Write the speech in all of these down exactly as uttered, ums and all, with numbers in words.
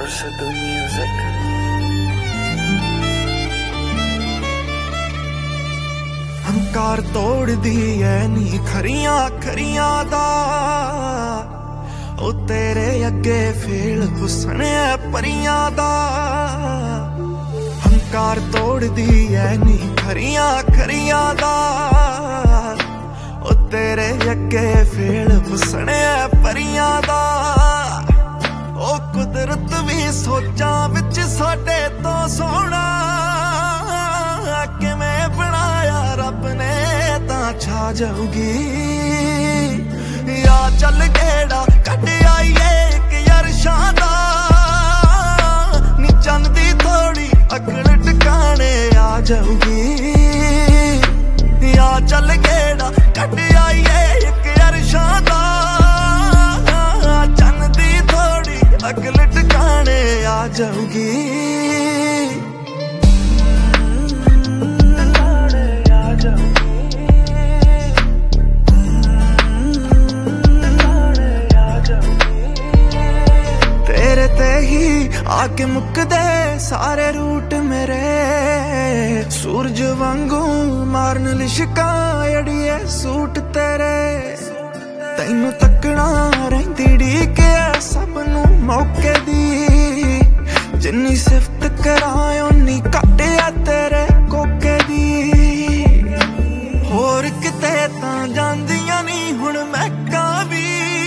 Murshid Music। ਹੰਕਾਰ ਤੋੜਦੀ ਐ ਨੀ ਖਰੀਆਂ ਖਰੀਆਂ ਦਾ, ਉਹ ਤੇਰੇ ਅੱਗੇ ਫੇਲ ਹੁਸਨ ਐ ਪਰੀਆਂ ਦਾ। ਹੰਕਾਰ ਤੋੜਦੀ ਐ ਨੀ ਖਰੀਆਂ ਖਰੀਆਂ ਦਾ, ਉਹ ਤੇਰੇ ਅੱਗੇ ਫੇਲ ਹੁਸਨ ਐ ਪਰੀਆਂ ਦਾ। ਉਹ ਕੁਦਰਤ ਵੀ ਸੋਚਾਂ ਵਿੱਚ ਸਾਡੇ ਤੋਂ ਸੋਹਣਾ ਕਿਵੇਂ ਬਣਾਇਆ ਰੱਬ ਨੇ ਤਾਂ ਛਾ ਜਾਊਗੀ। ਆ ਚੱਲ ਗੇੜਾ ਕੱਢ ਆਈਏ ਇੱਕ ਯਰਸ਼ਾਂ ਦਾ, ਨੀ ਚੰਨ ਦੀ ਥੋੜੀ ਅਕਲ ਟਿਕਾਣੇ ਆ ਜਾਊਗੀ। ਆ ਚੱਲ ਗੇੜਾ ਕੱਢ ਆਈਏ ਇੱਕ ਯਰਸ਼ਾਂ ਦਾ, ਚੰਨ ਦੀ ਥੋੜੀ ਅਕਲ ਟਿਕਾਣੇ ਆ ਜਾਊਗੀ। आके मुकदे सारे रूट मेरे, सूरज वांगू मारन लिशका अड़िए सूट तेरे। तैनू तकना रहिंदी ढीके सब नू मौके दी, जिन्नी सिफत करां उन्नी घट आ तेरे कोके दी। होर किते तां जांदियां नी हुण महका वी,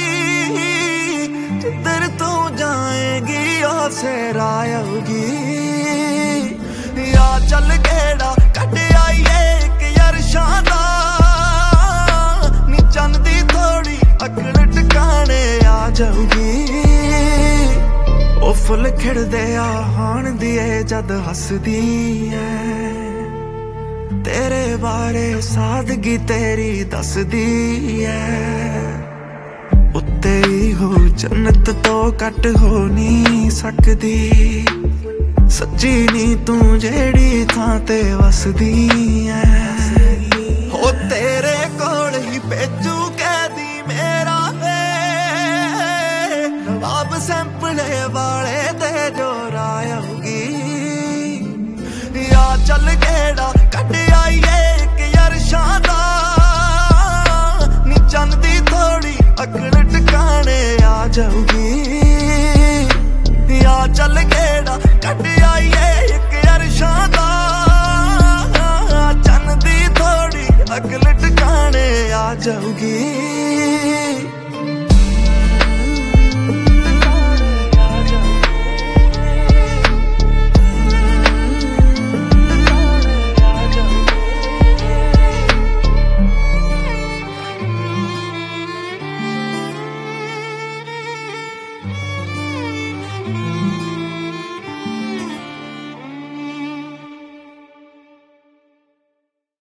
जिधर तू जाएगी सेर आऊगी। या चल गेड़ा कट आईए एक यरशां दा, नी चंद दी थोड़ी अकल टकाने आ जाऊगी। ओ फुल खिड़दे आहान दिए जद हसदी है, तेरे बारे सादगी तेरी दसदी है। उत्ते ही हो जन्नत तो घट हो नहीं सकदी, सच्ची नी तू जेड़ी थां ते वसदी है। हो तेरे कोल ही भेजू कैदी मेरा वे, नवाब सैंपले वाले ते जोर आऊगी। या चल के